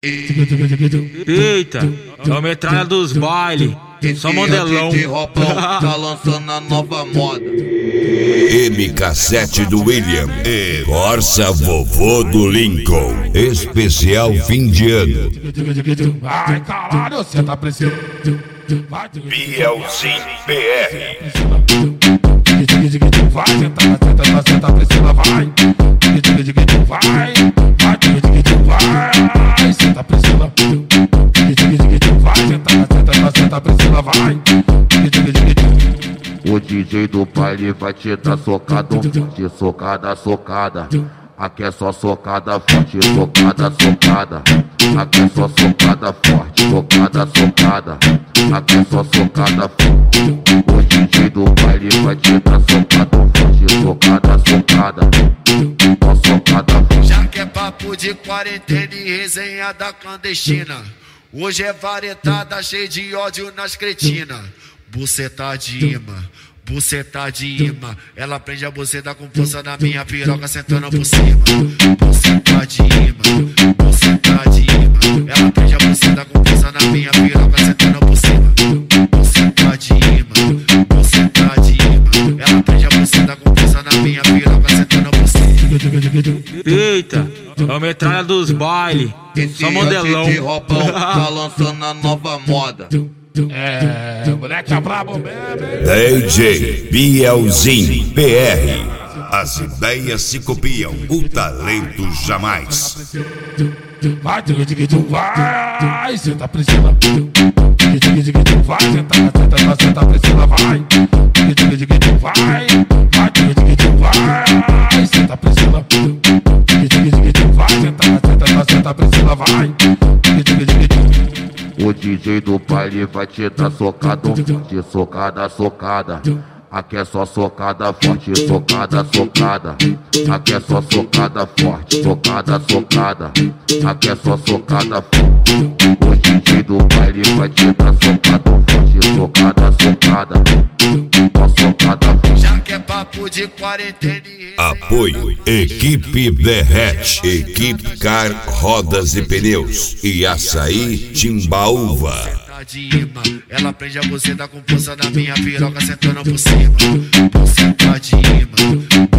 Eita, é o metralha dos baile, só modelão. Tá lançando a nova moda. MK7 do William e Corsa Vovô do Lincoln. Especial fim de ano. Ai, caralho, você tá precisando. Bielzinho BR. Vai, senta, Priscila, vai. Vai, senta, Priscila. Vai, senta, Priscila, vai. O DJ do baile vai te dar socado, de socada. Aqui é só socada forte, socada. Aqui é só socada forte, socada. Aqui é só socada forte. O DJ do baile vai te dar socado forte, socada. Só socada forte. Já que é papo de quarentena e resenha da clandestina, hoje é varetada cheia de ódio nas cretinas. Buceta de imã, ela prende a buceta com força na minha piroca sentando por cima. Buceta de imã, ela prende a buceta com força na minha piroca sentando por cima. Buceta de imã, ela prende a buceta com força na minha piroca sentando por cima. Eita, é o metralha dos baile, só modelão. Tá lançando a nova moda. Moleque é brabo mesmo. DJ Bielzinho BR. As ideias se copiam, o talento jamais. Vai, senta, Priscila. Vai, senta, Priscila, vai. Vai, senta, Priscila. Vai, senta, Priscila, vai. O DJ do baile vai te dar socado, de socada. Aqui é só socada forte, socada. Aqui é só socada forte, socada. Aqui é só socada forte. O DJ do baile vai te dar socado forte, socada. Só socada forte. Já que é papo de quarentena e Apoio Equipe Derrete, Equipe Car Rodas e Pneus e Açaí Timbaúva. de imã, ela prende a buceta com força na minha piroca sentando por cima. Buceta de imã,